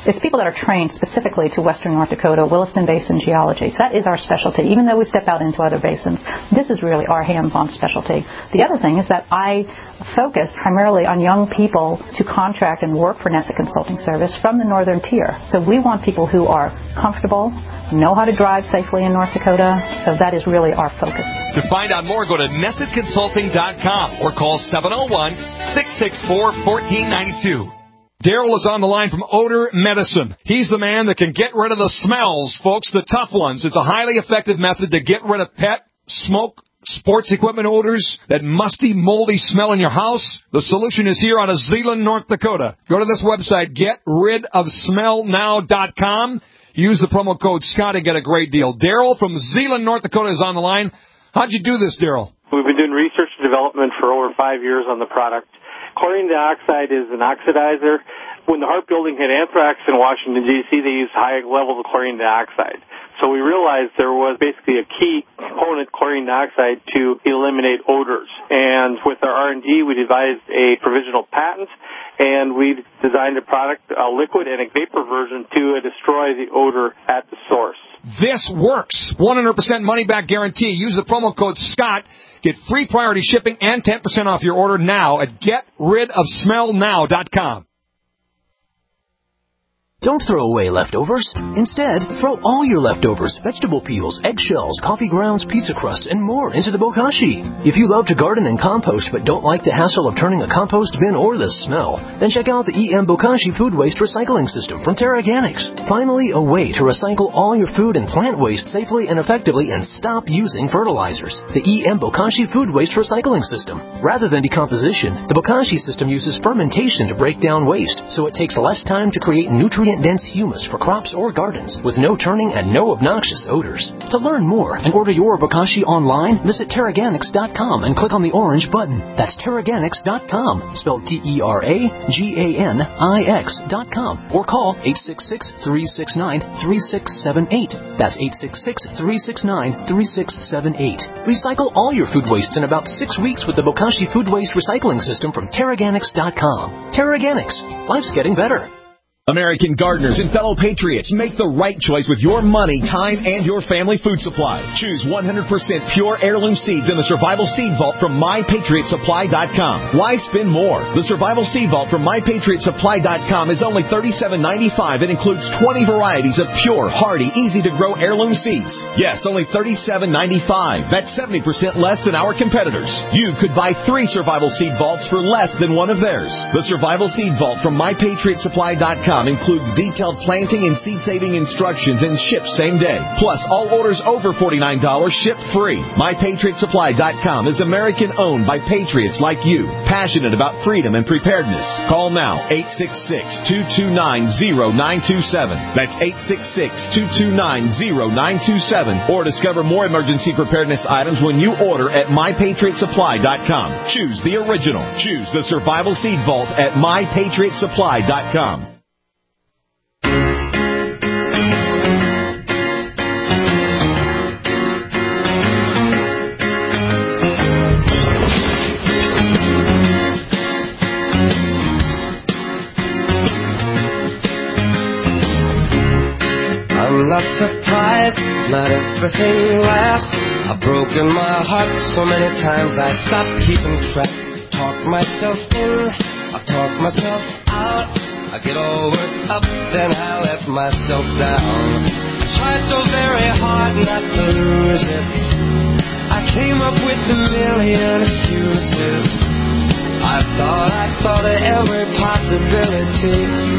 It's people that are trained specifically to Western North Dakota, Williston Basin geology. So that is our specialty. Even though we step out into other basins, this is really our hands-on specialty. The other thing is that I focus primarily on young people to contract and work for Nessa Consulting Service from the northern tier. So we want people who are comfortable, know how to drive safely in North Dakota. So that is really our focus. To find out more, go to Nessa Consulting dot com or call seven oh one, six six four, one four nine two. Daryl is on the line from Odor Medicine. He's the man that can get rid of the smells, folks, the tough ones. It's a highly effective method to get rid of pet, smoke, sports equipment odors, that musty, moldy smell in your house. The solution is here out of Zeeland, North Dakota. Go to this website, get rid of smell now dot com. Use the promo code Scott to get a great deal. Daryl from Zeeland, North Dakota is on the line. How'd you do this, Daryl? We've been doing research and development for over five years on the product. Chlorine dioxide is an oxidizer. When the Hart Building had anthrax in Washington, D C, they used high levels of chlorine dioxide. So we realized there was basically a key component, chlorine dioxide, to eliminate odors. And with our R and D, we devised a provisional patent, and we designed a product, a liquid and a vapor version, to destroy the odor at the source. This works. one hundred percent money-back guarantee. Use the promo code Scott. Get free priority shipping and ten percent off your order now at get rid of smell now dot com. Don't throw away leftovers. Instead, throw all your leftovers, vegetable peels, eggshells, coffee grounds, pizza crusts, and more into the bokashi. If you love to garden and compost but don't like the hassle of turning a compost bin or the smell, then check out the E M Bokashi Food Waste Recycling System from TerraGanix. Finally, a way to recycle all your food and plant waste safely and effectively and stop using fertilizers. The E M Bokashi Food Waste Recycling System. Rather than decomposition, the Bokashi system uses fermentation to break down waste, so it takes less time to create nutrient dense humus for crops or gardens with no turning and no obnoxious odors. To learn more and order your Bokashi online, visit Terraganix dot com and click on the orange button. That's Terraganix dot com, spelled T E R A G A N I X dot com, or call eight six six, three six nine, three six seven eight. That's eight six six, three six nine, three six seven eight. Recycle all your food wastes in about six weeks with the Bokashi Food Waste Recycling System from Terraganix dot com. Terraganix. Life's getting better. American gardeners and fellow patriots, make the right choice with your money, time, and your family food supply. Choose one hundred percent pure heirloom seeds in the Survival Seed Vault from my patriot supply dot com. Why spend more? The Survival Seed Vault from my patriot supply dot com is only thirty-seven ninety-five and includes twenty varieties of pure, hardy, easy-to-grow heirloom seeds. Yes, only thirty-seven ninety-five. That's seventy percent less than our competitors. You could buy three Survival Seed Vaults for less than one of theirs. The Survival Seed Vault from my patriot supply dot com includes detailed planting and seed-saving instructions and ships same day. Plus, all orders over forty-nine dollars ship free. my patriot supply dot com is American-owned by patriots like you, passionate about freedom and preparedness. Call now, eight six six, two two nine, zero nine two seven. That's eight six six, two two nine, zero nine two seven. Or discover more emergency preparedness items when you order at my patriot supply dot com. Choose the original. Choose the Survival Seed Vault at my patriot supply dot com. I'm not surprised, not everything lasts. I've broken my heart so many times I stopped keeping track. Talk myself in, I talk myself out. I get all worked up, then I let myself down. I tried so very hard not to lose it. I came up with a million excuses. I thought, I thought of every possibility.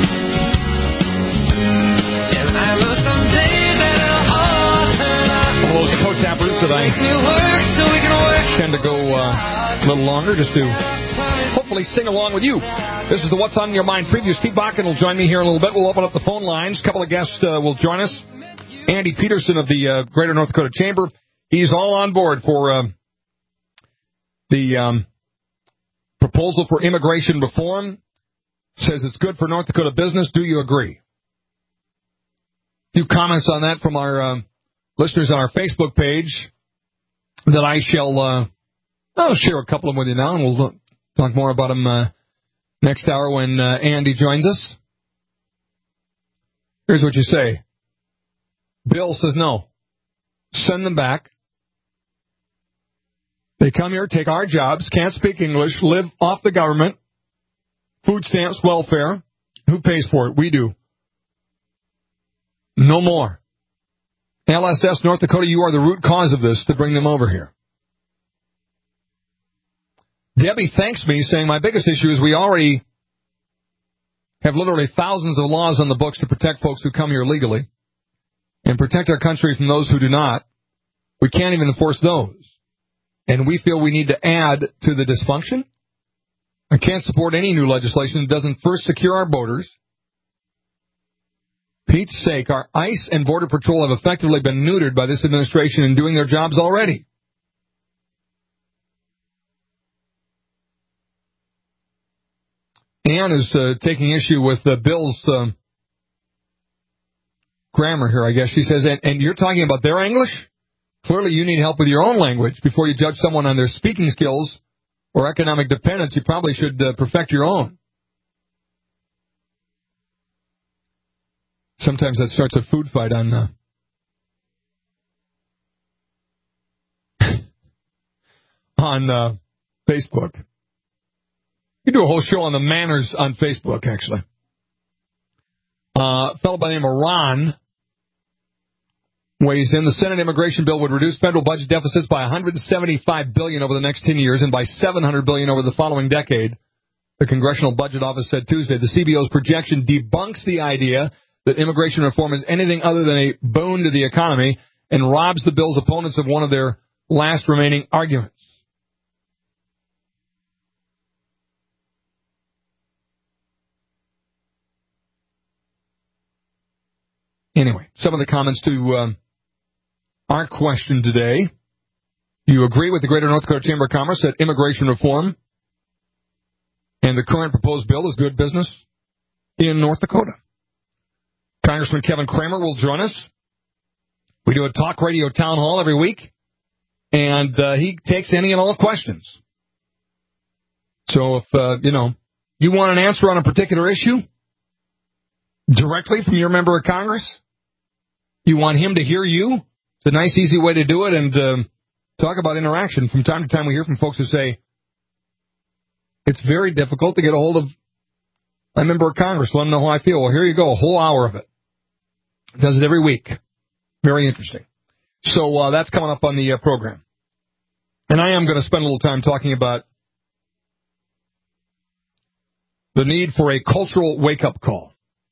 And I know someday that it'll all turn out. Well, those toe tappers that I work so we can work. tend to go uh, a little longer just to hopefully sing along with you. This is the What's on Your Mind preview. Steve Bakken will join me here in a little bit. We'll open up the phone lines. A couple of guests uh, will join us. Andy Peterson of the uh, Greater North Dakota Chamber. He's all on board for uh, the um, proposal for immigration reform. Says it's good for North Dakota business. Do you agree? A few comments on that from our uh, listeners on our Facebook page that I shall uh, I'll share a couple of them with you now, and we'll talk more about them uh, next hour when uh, Andy joins us. Here's what you say. Bill says no. Send them back. They come here, take our jobs, can't speak English, live off the government, food stamps, welfare. Who pays for it? We do. No more. L S S North Dakota, you are the root cause of this to bring them over here. Debbie thanks me, saying my biggest issue is we already have literally thousands of laws on the books to protect folks who come here legally and protect our country from those who do not. We can't even enforce those. And we feel we need to add to the dysfunction. I can't support any new legislation that doesn't first secure our borders. Pete's sake, our ICE and Border Patrol have effectively been neutered by this administration in doing their jobs already. Ann is uh, taking issue with uh, Bill's um, grammar here, I guess. She says, and, and you're talking about their English? Clearly you need help with your own language. Before you judge someone on their speaking skills or economic dependence, you probably should uh, perfect your own. Sometimes that starts a food fight on uh, on uh, Facebook. You do a whole show on the manners on Facebook, actually. Uh, a fellow by the name of Ron weighs in. The Senate immigration bill would reduce federal budget deficits by one hundred seventy-five billion dollars over the next ten years and by seven hundred billion dollars over the following decade. The Congressional Budget Office said Tuesday the C B O's projection debunks the idea that immigration reform is anything other than a boon to the economy and robs the bill's opponents of one of their last remaining arguments. Anyway, some of the comments to um, our question today. Do you agree with the Greater North Dakota Chamber of Commerce that immigration reform and the current proposed bill is good business in North Dakota? Congressman Kevin Cramer will join us. We do a talk radio town hall every week, and uh, he takes any and all questions. So if, uh, you know, you want an answer on a particular issue directly from your member of Congress, you want him to hear you, it's a nice, easy way to do it, and um, talk about interaction. From time to time we hear from folks who say, it's very difficult to get a hold of a member of Congress. Let them know how I feel. Well, here you go, a whole hour of it. Does it every week. Very interesting. So uh, that's coming up on the uh, program. And I am going to spend a little time talking about the need for a cultural wake-up call.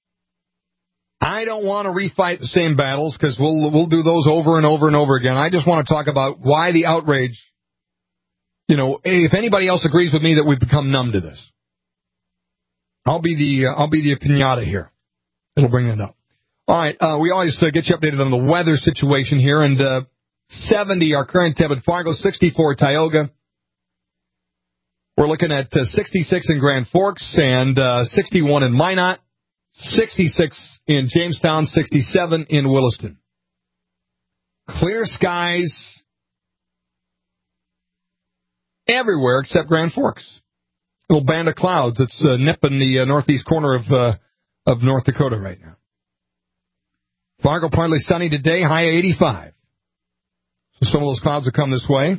I don't want to refight the same battles because we'll we'll do those over and over and over again. I just want to talk about why the outrage. You know, if anybody else agrees with me that we've become numb to this, I'll be the uh, I'll be the piñata here. It'll bring it up. All right, uh, we always uh, get you updated on the weather situation here, and uh, seventy our current temp at Fargo, sixty-four Tioga. We're looking at uh, sixty-six in Grand Forks and uh, sixty-one in Minot, sixty-six in Jamestown, sixty-seven in Williston. Clear skies everywhere except Grand Forks. A little band of clouds that's uh, nipping the uh, northeast corner of uh, of North Dakota right now. Fargo partly sunny today, high eighty-five. So some of those clouds will come this way.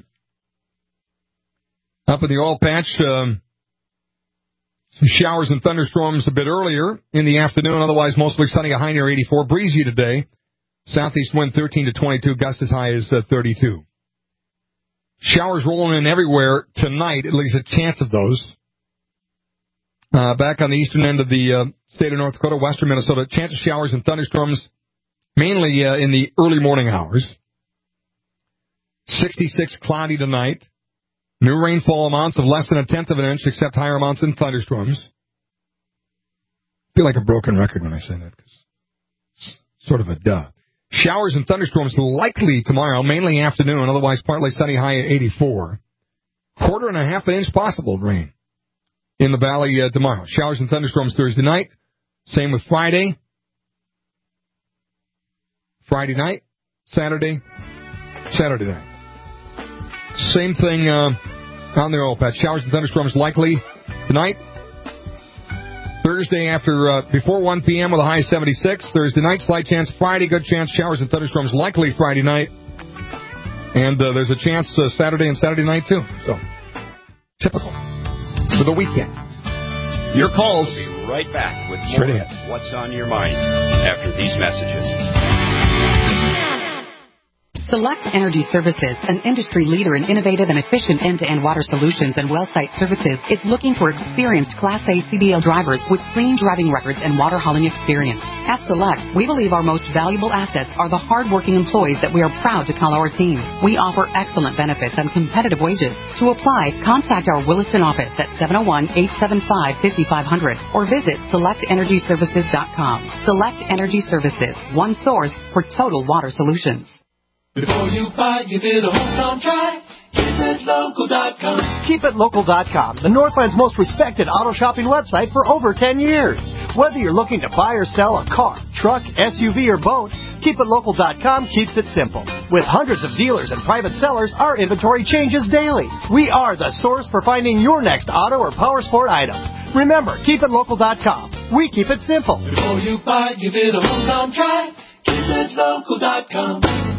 Up in the oil patch, um, some showers and thunderstorms a bit earlier in the afternoon, otherwise mostly sunny, a high near eighty-four. Breezy today. Southeast wind thirteen to twenty-two, gust as high as uh, thirty-two. Showers rolling in everywhere tonight, at least a chance of those. Uh, back on the eastern end of the uh, state of North Dakota, western Minnesota, chance of showers and thunderstorms mainly uh, in the early morning hours. sixty-six cloudy tonight. New rainfall amounts of less than a tenth of an inch, except higher amounts in thunderstorms. I feel like a broken record when I say that, because it's sort of a duh. Showers and thunderstorms likely tomorrow, mainly afternoon, otherwise partly sunny, high at eighty-four. Quarter and a half an inch possible of rain in the valley uh, tomorrow. Showers and thunderstorms Thursday night. Same with Friday. Friday night, Saturday, Saturday night. Same thing uh, on the oil patch. Showers and thunderstorms likely tonight. Thursday after uh, before one p.m. with a high seventy-six. Thursday night, slight chance. Friday, good chance. Showers and thunderstorms likely Friday night. And uh, there's a chance uh, Saturday and Saturday night, too. So, typical for the weekend. Your calls. We'll be right back with Straight more ahead. What's on Your Mind after these messages. Select Energy Services, an industry leader in innovative and efficient end-to-end water solutions and well site services, is looking for experienced Class A C D L drivers with clean driving records and water hauling experience. At Select, we believe our most valuable assets are the hard-working employees that we are proud to call our team. We offer excellent benefits and competitive wages. To apply, contact our Williston office at seven oh one, eight seven five, five five zero zero or visit select energy services dot com. Select Energy Services, one source for total water solutions. Before you buy, give it a hometown try. Keep it local dot com. Keep It Local dot com, the Northland's most respected auto shopping website for over ten years. Whether you're looking to buy or sell a car, truck, S U V, or boat, Keep It Local dot com keeps it simple. With hundreds of dealers and private sellers, our inventory changes daily. We are the source for finding your next auto or power sport item. Remember, Keep It Local dot com. We keep it simple. Before you buy, give it a hometown try. Keep It Local dot com.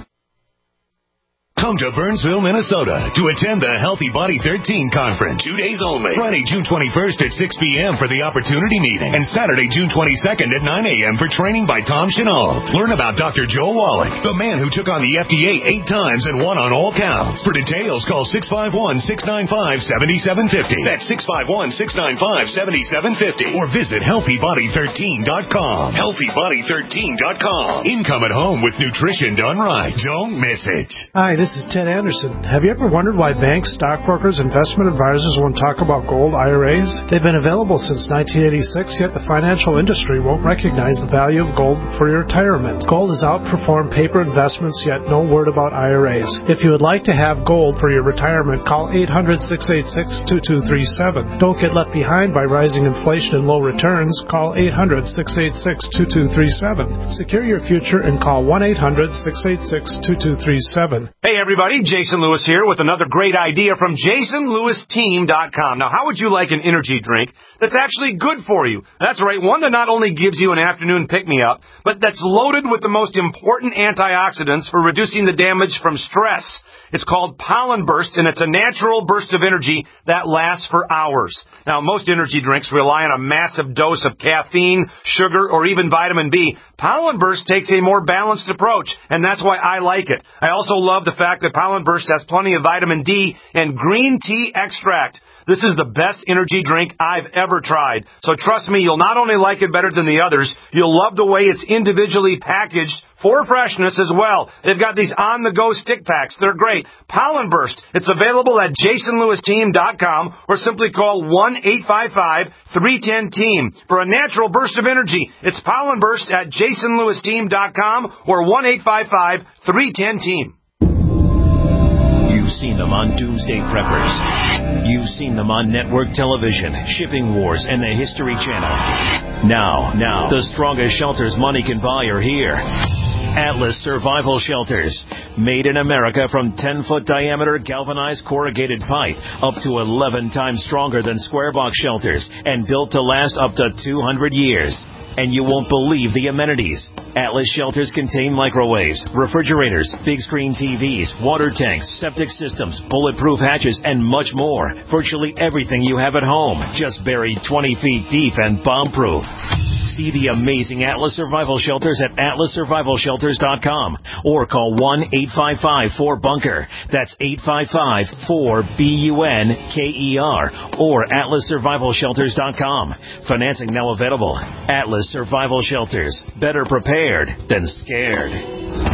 Come to Burnsville, Minnesota to attend the Healthy Body thirteen Conference. Two days only. Friday, June twenty-first at six p.m. for the Opportunity Meeting. And Saturday, June twenty-second at nine a.m. for training by Tom Chenault. Learn about Doctor Joe Wallach, the man who took on the F D A eight times and won on all counts. For details, call six five one, six nine five, seven seven five zero. That's six five one, six nine five, seven seven five zero. Or visit healthy body thirteen dot com. healthy body thirteen dot com. Income at home with nutrition done right. Don't miss it. Hi, this is Ted Anderson. Have you ever wondered why banks, stockbrokers, investment advisors won't talk about gold I R As? They've been available since nineteen eighty-six, yet the financial industry won't recognize the value of gold for your retirement. Gold has outperformed paper investments, yet no word about I R As. If you would like to have gold for your retirement, call eight hundred, six eight six, two two three seven. Don't get left behind by rising inflation and low returns. Call eight hundred, six eight six, two two three seven. Secure your future and call one eight hundred, six eight six, two two three seven. Hey everybody, Jason Lewis here with another great idea from Jason Lewis Team dot com. Now, how would you like an energy drink that's actually good for you? That's right, one that not only gives you an afternoon pick-me-up, but that's loaded with the most important antioxidants for reducing the damage from stress. It's called Pollen Burst, and it's a natural burst of energy that lasts for hours. Now, most energy drinks rely on a massive dose of caffeine, sugar, or even vitamin B. Pollen Burst takes a more balanced approach, and that's why I like it. I also love the fact that Pollen Burst has plenty of vitamin D and green tea extract. This is the best energy drink I've ever tried. So trust me, you'll not only like it better than the others, you'll love the way it's individually packaged for freshness as well. They've got these on-the-go stick packs. They're great. Pollen Burst. It's available at Jason Lewis Team dot com or simply call one eight five five, three one zero, team for a natural burst of energy. It's Pollen Burst at Jason Lewis Team dot com or one eight five five, three one zero, team. You've seen them on Doomsday Preppers. You've seen them on network television, Shipping Wars, and the History Channel. Now, now, the strongest shelters money can buy are here. Atlas Survival Shelters. Made in America from ten-foot diameter galvanized corrugated pipe, up to eleven times stronger than square box shelters, and built to last up to two hundred years. And you won't believe the amenities. Atlas shelters contain microwaves, refrigerators, big screen T Vs, water tanks, septic systems, bulletproof hatches, and much more. Virtually everything you have at home, just buried twenty feet deep and bomb-proof. See the amazing Atlas Survival Shelters at atlas survival shelters dot com or call one eight five five, four bunker. That's eight five five, four, B U N K E R or atlas survival shelters dot com. Financing now available. Atlas Survival Shelters. Better prepared than scared.